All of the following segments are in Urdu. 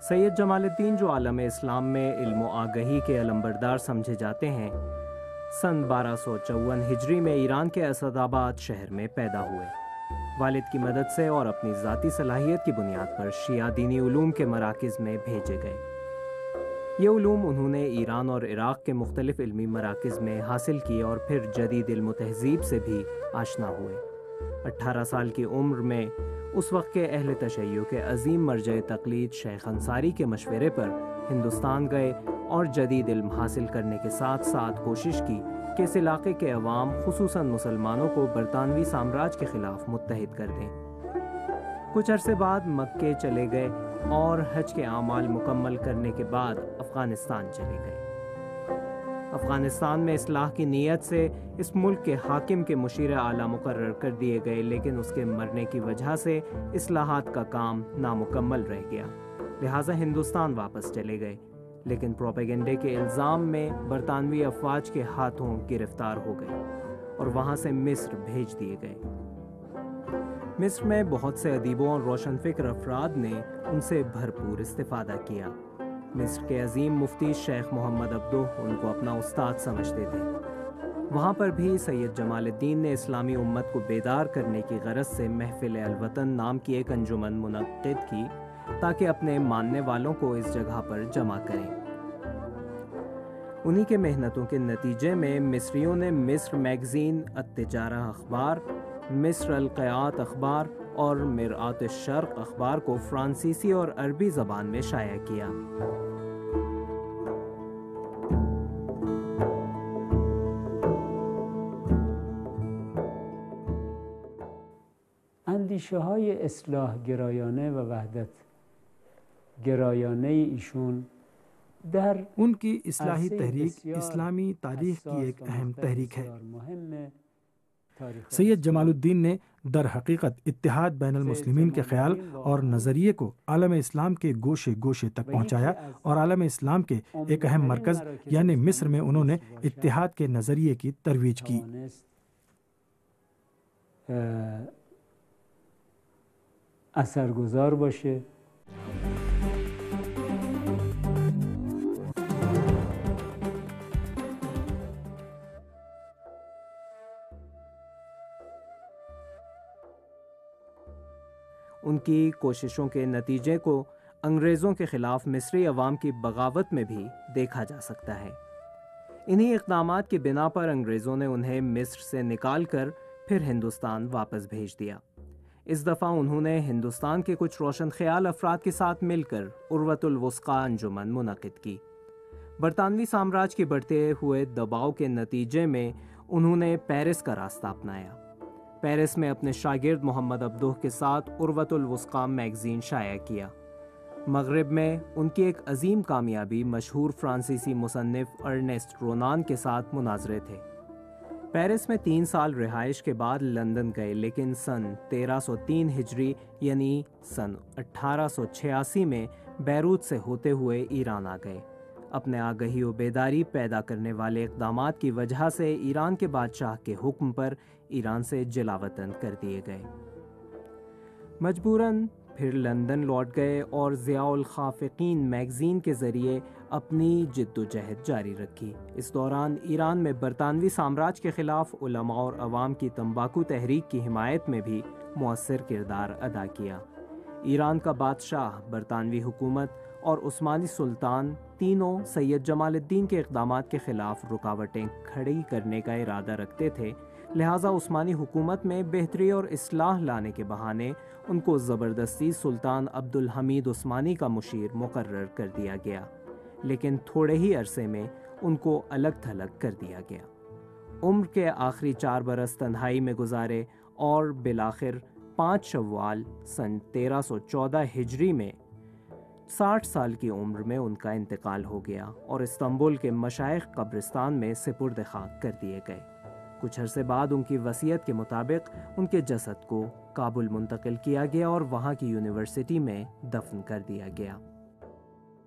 سید جمال الدین جو عالم اسلام میں علم و آگہی کے علمبردار سمجھے جاتے ہیں، سن 1254 ہجری میں ایران کے اسد آباد شہر میں پیدا ہوئے۔ والد کی مدد سے اور اپنی ذاتی صلاحیت کی بنیاد پر شیعہ دینی علوم کے مراکز میں بھیجے گئے۔ یہ علوم انہوں نے ایران اور عراق کے مختلف علمی مراکز میں حاصل کیے اور پھر جدید علم و تہذیب سے بھی آشنا ہوئے۔ 18 سال کی عمر میں اس وقت کے اہل تشیع کے عظیم مرجع تقلید شیخ انصاری کے مشورے پر ہندوستان گئے اور جدید علم حاصل کرنے کے ساتھ ساتھ کوشش کی کہ اس علاقے کے عوام خصوصاً مسلمانوں کو برطانوی سامراج کے خلاف متحد کر دیں۔ کچھ عرصے بعد مکے چلے گئے اور حج کے اعمال مکمل کرنے کے بعد افغانستان چلے گئے۔ افغانستان میں اصلاح کی نیت سے اس ملک کے حاکم کے مشیر اعلیٰ مقرر کر دیے گئے، لیکن اس کے مرنے کی وجہ سے اصلاحات کا کام نامکمل رہ گیا، لہٰذا ہندوستان واپس چلے گئے، لیکن پروپیگنڈے کے الزام میں برطانوی افواج کے ہاتھوں گرفتار ہو گئے اور وہاں سے مصر بھیج دیے گئے۔ مصر میں بہت سے ادیبوں اور روشن فکر افراد نے ان سے بھرپور استفادہ کیا۔ مصر کے عظیم مفتی شیخ محمد عبدہ ان کو اپنا استاد سمجھتے تھے۔ وہاں پر بھی سید جمال الدین نے اسلامی امت کو بیدار کرنے کی غرض سے محفل الوطن نام کی ایک انجمن منعقد کی تاکہ اپنے ماننے والوں کو اس جگہ پر جمع کریں۔ انہی کے محنتوں کے نتیجے میں مصریوں نے مصر میگزین، التجارہ اخبار، مصر القیات اخبار اور مرآت الشرق اخبار کو فرانسیسی اور عربی زبان میں شائع کیا۔ اندیشه های اصلاح گرایانه و وحدت گرایانه ایشون در ان کی اصلاحی تحریک اسلامی تاریخ کی ایک اہم تحریک ہے۔ سید جمال الدین نے در حقیقت اتحاد بین المسلمین کے خیال اور نظریے کو عالم اسلام کے گوشے گوشے تک پہنچایا اور عالم اسلام کے ایک اہم مرکز یعنی مصر میں انہوں نے اتحاد کے نظریے کی ترویج کی۔ اثرگذار باشه۔ ان کی کوششوں کے نتیجے کو انگریزوں کے خلاف مصری عوام کی بغاوت میں بھی دیکھا جا سکتا ہے۔ انہی اقدامات کی بنا پر انگریزوں نے انہیں مصر سے نکال کر پھر ہندوستان واپس بھیج دیا۔ اس دفعہ انہوں نے ہندوستان کے کچھ روشن خیال افراد کے ساتھ مل کر عروۃ الوثقیٰ انجمن منعقد کی۔ برطانوی سامراج کے بڑھتے ہوئے دباؤ کے نتیجے میں انہوں نے پیرس کا راستہ اپنایا۔ پیرس میں اپنے شاگرد محمد عبدہ کے ساتھ عروۃ الوثقیٰ میگزین شائع کیا۔ مغرب میں ان کی ایک عظیم کامیابی مشہور فرانسیسی مصنف ارنسٹ رونان کے ساتھ مناظرے تھے۔ پیرس میں 3 سال رہائش کے بعد لندن گئے، لیکن سن 1303 ہجری یعنی سن 1886 میں بیروت سے ہوتے ہوئے ایران آ گئے۔ اپنے آگہی و بیداری پیدا کرنے والے اقدامات کی وجہ سے ایران کے بادشاہ کے حکم پر ایران سے جلاوطن کر دیے گئے۔ مجبوراً پھر لندن لوٹ گئے اور ضیاء الخافقین میگزین کے ذریعے اپنی جد و جہد جاری رکھی۔ اس دوران ایران میں برطانوی سامراج کے خلاف علماء اور عوام کی تمباکو تحریک کی حمایت میں بھی مؤثر کردار ادا کیا۔ ایران کا بادشاہ، برطانوی حکومت اور عثمانی سلطان تینوں سید جمال الدین کے اقدامات کے خلاف رکاوٹیں کھڑی کرنے کا ارادہ رکھتے تھے، لہٰذا عثمانی حکومت میں بہتری اور اصلاح لانے کے بہانے ان کو زبردستی سلطان عبد الحمید عثمانی کا مشیر مقرر کر دیا گیا، لیکن تھوڑے ہی عرصے میں ان کو الگ تھلگ کر دیا گیا۔ عمر کے آخری 4 برس تنہائی میں گزارے اور بالآخر 5 شوال سن 1314 ہجری میں 60 سال کی عمر میں ان کا انتقال ہو گیا اور استنبول کے مشائخ قبرستان میں سپرد خاک کر دیے گئے۔ کچھ عرصے بعد ان کی وصیت کے مطابق ان کے جسد کو کابل منتقل کیا گیا اور وہاں کی یونیورسٹی میں دفن کر دیا گیا۔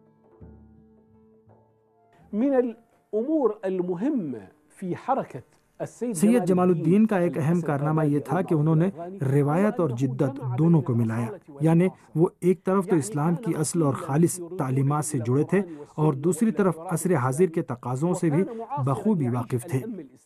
من الأمور المهمة في حركة سید جمال الدین کا ایک اہم کارنامہ یہ تھا کہ انہوں نے روایت اور جدت دونوں کو ملایا، یعنی وہ ایک طرف تو اسلام کی اصل اور خالص تعلیمات سے جڑے تھے اور دوسری طرف عصر حاضر کے تقاضوں سے بھی بخوبی واقف تھے۔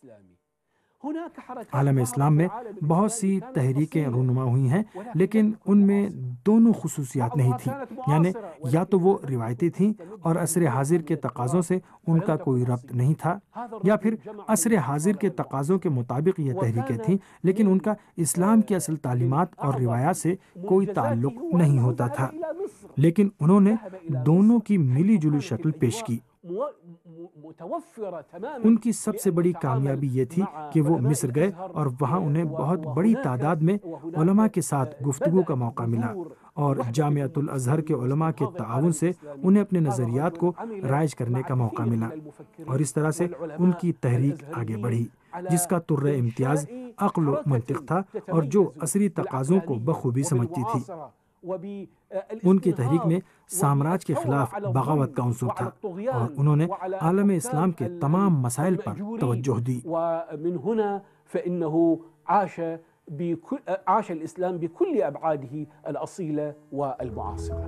عالم اسلام میں بہت سی تحریکیں رونما ہوئی ہیں، لیکن ان میں دونوں خصوصیات نہیں تھیں، یعنی یا تو وہ روایتی تھیں اور عصر حاضر کے تقاضوں سے ان کا کوئی ربط نہیں تھا، یا پھر عصر حاضر کے تقاضوں کے مطابق یہ تحریکیں تھیں لیکن ان کا اسلام کی اصل تعلیمات اور روایات سے کوئی تعلق نہیں ہوتا تھا، لیکن انہوں نے دونوں کی ملی جلی شکل پیش کی۔ ان کی سب سے بڑی کامیابی یہ تھی کہ وہ مصر گئے اور وہاں انہیں بہت بڑی تعداد میں علماء کے ساتھ گفتگو کا موقع ملا، اور جامعۃ الازہر کے علماء کے تعاون سے انہیں اپنے نظریات کو رائج کرنے کا موقع ملا، اور اس طرح سے ان کی تحریک آگے بڑھی جس کا طر امتیاز عقل و منطق تھا اور جو عصری تقاضوں کو بخوبی سمجھتی تھی۔ ان کی تحریک میں سامراج کے خلاف بغاوت کا عنصر تھا اور انہوں نے عالم اسلام کے تمام مسائل پر توجہ دی۔ عاش الإسلام بكل أبعاده الأصيلة والمعاصرة۔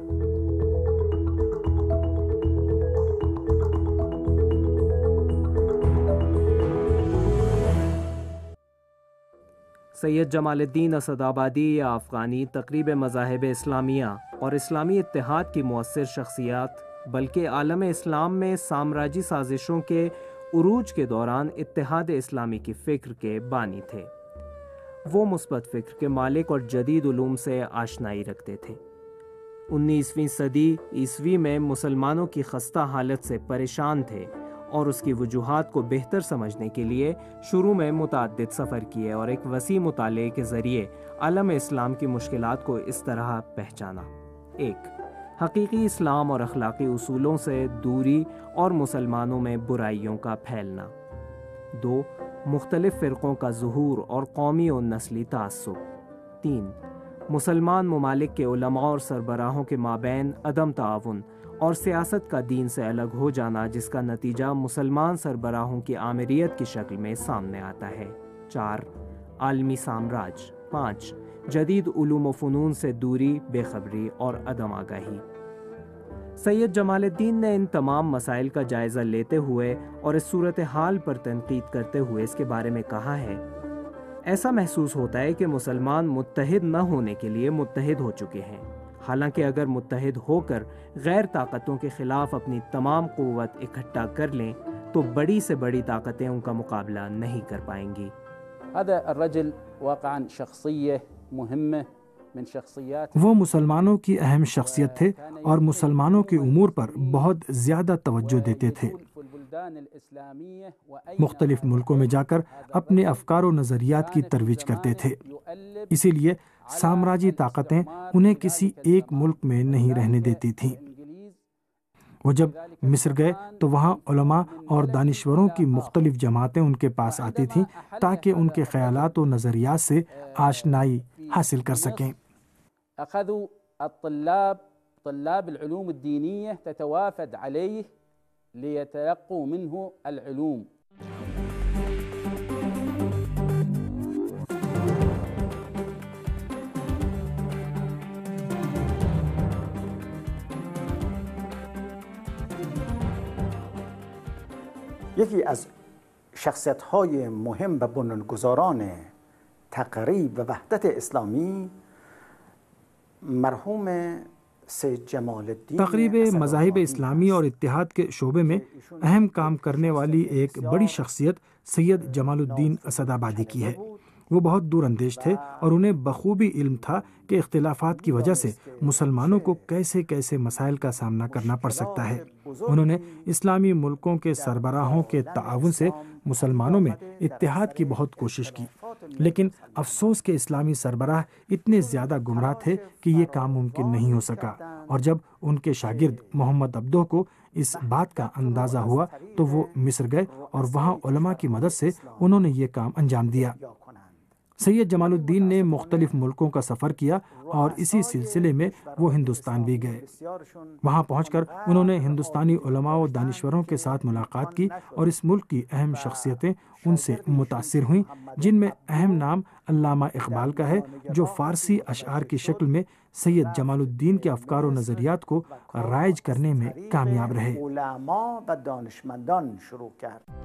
سید جمال الدین اسدآبادی یا افغانی تقریب مذاہب اسلامیہ اور اسلامی اتحاد کی مؤثر شخصیات، بلکہ عالم اسلام میں سامراجی سازشوں کے عروج کے دوران اتحاد اسلامی کی فکر کے بانی تھے۔ وہ مثبت فکر کے مالک اور جدید علوم سے آشنائی رکھتے تھے۔ 19ویں صدی عیسوی میں مسلمانوں کی خستہ حالت سے پریشان تھے اور اس کی وجوہات کو بہتر سمجھنے کے لیے شروع میں متعدد سفر کیے اور ایک وسیع مطالعے کے ذریعے عالم اسلام کی مشکلات کو اس طرح پہچانا: 1. حقیقی اسلام اور اخلاقی اصولوں سے دوری اور مسلمانوں میں برائیوں کا پھیلنا۔ 2. مختلف فرقوں کا ظہور اور قومی و نسلی تعصب۔ 3. مسلمان ممالک کے علماء اور سربراہوں کے مابین عدم تعاون اور سیاست کا دین سے الگ ہو جانا، جس کا نتیجہ مسلمان سربراہوں کی آمریت کی شکل میں سامنے آتا ہے۔ 4. عالمی سامراج۔ 5. جدید علوم و فنون سے دوری، بے خبری اور عدم آگاہی۔ سید جمال الدین نے ان تمام مسائل کا جائزہ لیتے ہوئے اور اس صورتحال پر تنقید کرتے ہوئے اس کے بارے میں کہا ہے: ایسا محسوس ہوتا ہے کہ مسلمان متحد نہ ہونے کے لیے متحد ہو چکے ہیں، حالانکہ اگر متحد ہو کر غیر طاقتوں کے خلاف اپنی تمام قوت اکٹھا کر لیں تو بڑی سے بڑی طاقتیں ان کا مقابلہ نہیں کر پائیں گی۔ هذا الرجل واقعا شخصية مهمة من شخصيات، وہ مسلمانوں کی اہم شخصیت تھے اور مسلمانوں کے امور پر بہت زیادہ توجہ دیتے تھے۔ مختلف ملکوں میں جا کر اپنے افکار و نظریات کی ترویج کرتے تھے، اسی لیے سامراجی طاقتیں انہیں کسی ایک ملک میں نہیں رہنے دیتی تھیں۔ وہ جب مصر گئے تو وہاں علماء اور دانشوروں کی مختلف جماعتیں ان کے پاس آتی تھیں تاکہ ان کے خیالات و نظریات سے آشنائی حاصل کر سکیں۔ أخذوا طلاب العلوم الدينية تتوافد عليه ليتلقوا منه العلوم۔ یکی از شخصیت‌های مهم و بنیانگذاران تقریب و وحدت اسلامی مرحوم سید جمال الدین تقریب مذاہب اسلامی اور اتحاد کے شعبے میں اہم کام کرنے والی ایک بڑی شخصیت سید جمال الدین اسدآبادی کی ہے۔ وہ بہت دور اندیش تھے اور انہیں بخوبی علم تھا کہ اختلافات کی وجہ سے مسلمانوں کو کیسے کیسے مسائل کا سامنا کرنا پڑ سکتا ہے۔ انہوں نے اسلامی ملکوں کے سربراہوں کے تعاون سے مسلمانوں میں اتحاد کی بہت کوشش کی، لیکن افسوس کہ اسلامی سربراہ اتنے زیادہ گمراہ تھے کہ یہ کام ممکن نہیں ہو سکا، اور جب ان کے شاگرد محمد عبدہ کو اس بات کا اندازہ ہوا تو وہ مصر گئے اور وہاں علماء کی مدد سے انہوں نے یہ کام انجام دیا۔ سید جمال الدین نے مختلف ملکوں کا سفر کیا اور اسی سلسلے میں وہ ہندوستان بھی گئے۔ وہاں پہنچ کر انہوں نے ہندوستانی علماء و دانشوروں کے ساتھ ملاقات کی اور اس ملک کی اہم شخصیتیں ان سے متاثر ہوئیں، جن میں اہم نام علامہ اقبال کا ہے، جو فارسی اشعار کی شکل میں سید جمال الدین کے افکار و نظریات کو رائج کرنے میں کامیاب رہے۔ علماء و دانشمندان شروع کرد۔